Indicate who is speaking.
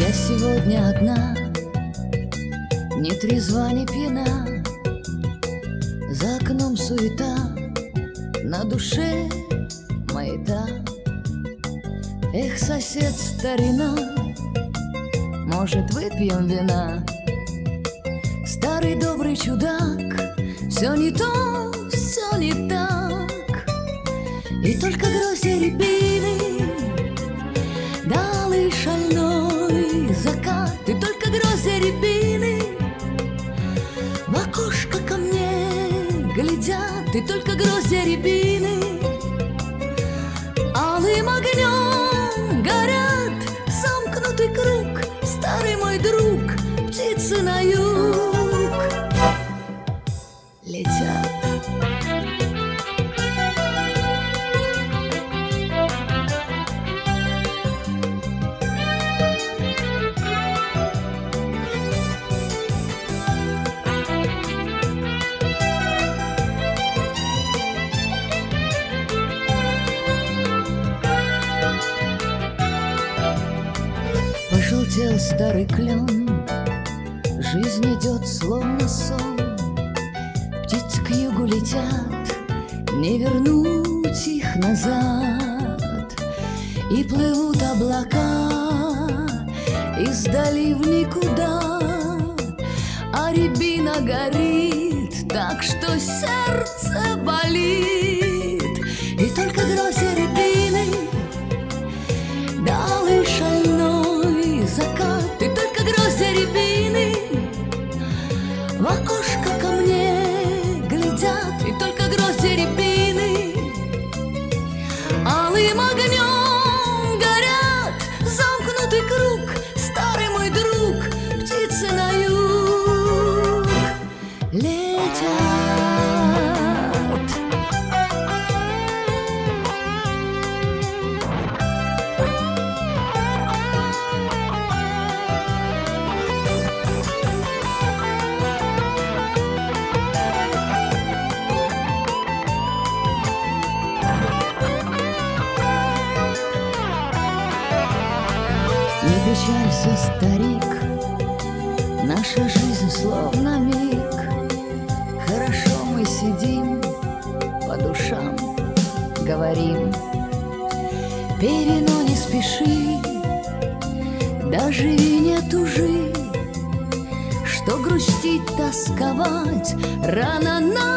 Speaker 1: Я сегодня одна, ни трезва, ни пьяна. За окном суета, на душе маята. Эх, сосед, старина, может, выпьем вина? Старый добрый чудак, все не то, все не так. И только гроздья рябины, далый шальной закат. И только гроздья рябины в окошко ко мне глядят. И только гроздья рябины алым огнем горят. Замкнутый круг, старый мой друг, птицы на юг летят. Пожелтел старый клен, жизнь идет словно сон. Птицы к югу летят, не вернуть их назад. И плывут облака издали в никуда, а рябина горит так, что сердце болит. И только гроздья рябины далый шальной закат. И только гроздья рябины в окошко ко мне глядят. И только гроздья рябины алым огнем горят. Замкнутый круг, старый мой друг, птицы на юг летят. Не печалься, старик, наша жизнь словно миг. Хорошо мы сидим, по душам говорим. Пей вино, не спеши, да живи, не тужи. Что грустить, тосковать, рано нам